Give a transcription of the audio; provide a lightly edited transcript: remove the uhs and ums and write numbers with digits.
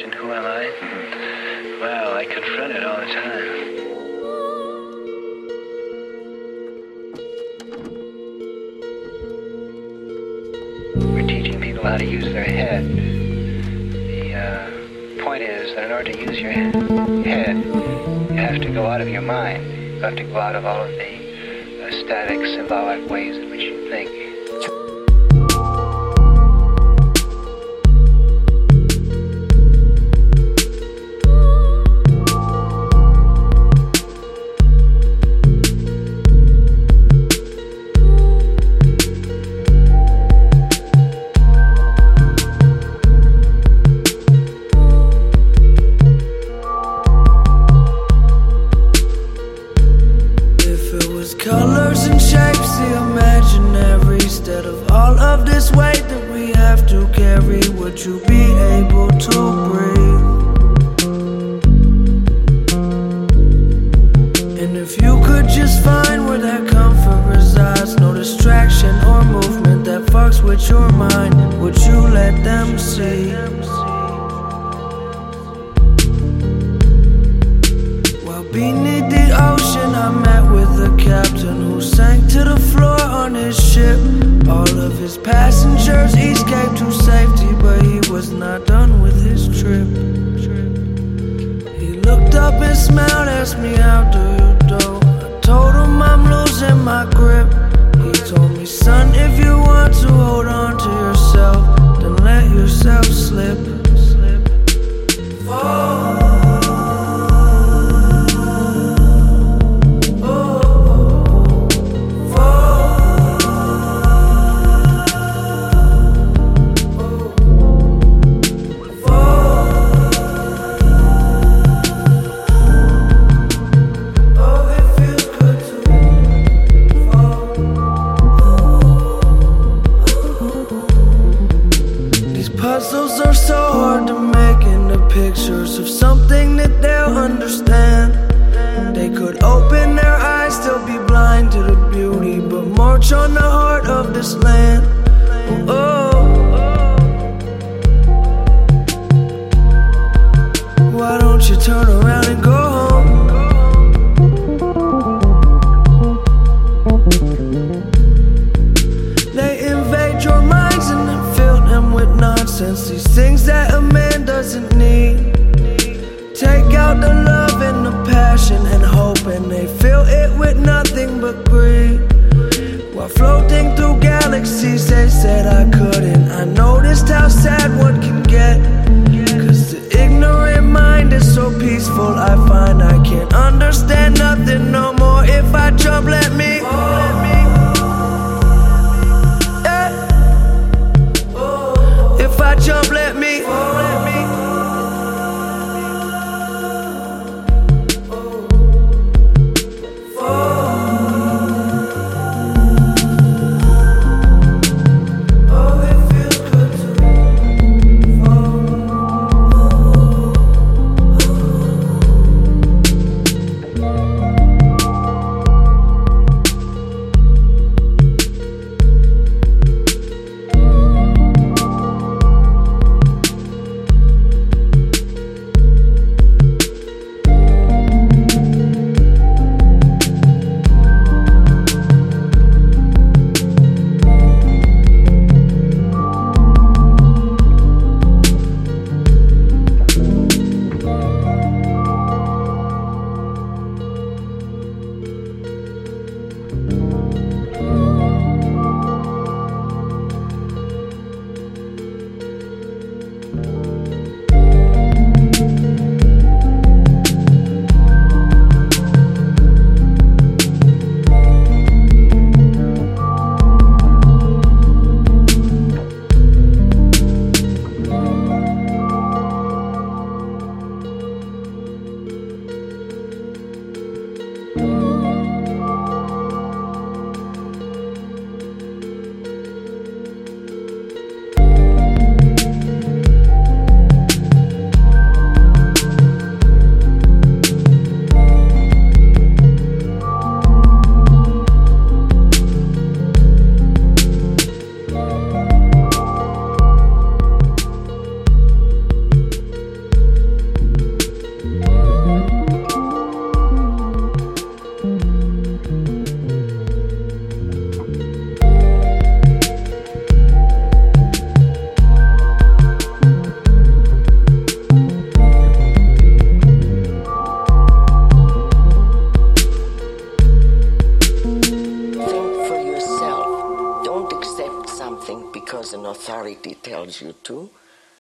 question, who am I? Well, I confront it all the time. We're teaching people how to use their head. The point is that in order to use your head, you have to go out of your mind. You have to go out of all of the static, symbolic ways in which you think. Colors and shapes, the imaginary. Instead of all of this weight that we have to carry, would you be able to breathe? And if you could just find where that comfort resides, no distraction or movement that fucks with your mind, would you let them see? While beneath the ocean I met with a captain who sank to the floor on his ship. All of his passengers escaped to safety, but he was not done with his trip. He looked up and smiled, asked me how do you do. I told him I'm losing my grip. He told me, son, if you want to hold on to yourself, then let yourself slip. Fall. Puzzles are so hard to make into pictures of something that they'll understand. They could open their eyes, still be blind to the beauty, but march on the heart of this land. Oh, why don't you turn around and go home? They invade your minds and then fill them with nonsense, these things that a man doesn't need. Take out the love and the passion and hope, and they fill it with nothing but greed. While floating through galaxies, they said I couldn't. I noticed how sad one can get, 'cause the ignorant mind is so peaceful. I find I can't understand nothing no more. If I jump, let me. If I jump, let me. authority tells you to,